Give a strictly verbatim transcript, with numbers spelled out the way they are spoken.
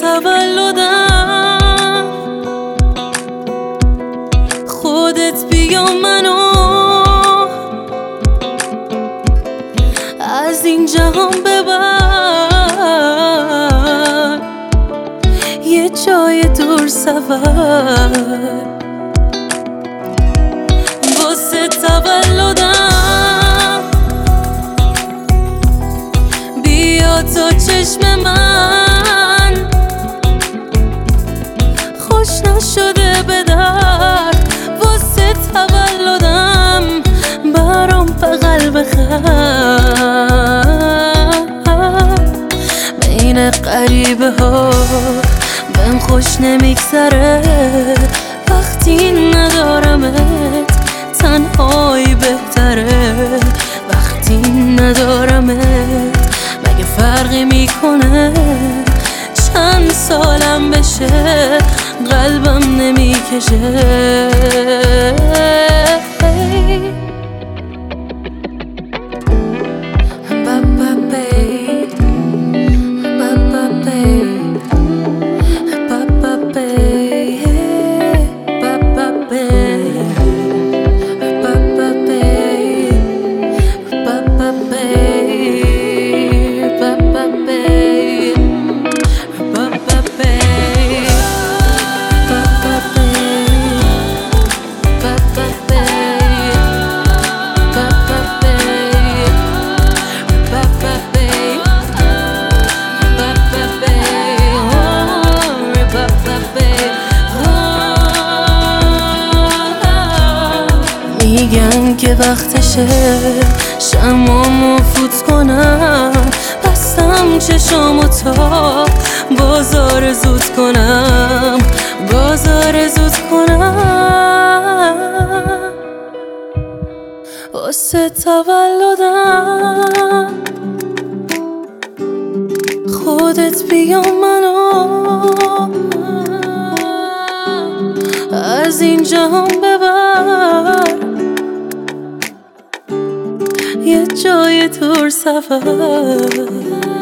تولدم، خودت بیا منو از این جهان ببر، یه جای دور سفر. واسه تولدم بیا تا چشم من خوش نشده به درد. واسه تولدم برام بغل بخر. بین غریبه ها بهم خوش نمیگذره، وقتی ندارمت تنهایی بهتره. وقتی ندارمت مگه فرقی میکنه چند سالم بشه قلبم نمیکشه. میگن که وقتشه شمامو فوت کنم، بستم چشامو تا بازار زود کنم، بازار زود کنم. واسه تولدم خودت بیا منو از این جهان ببر، یه جای دور سفر.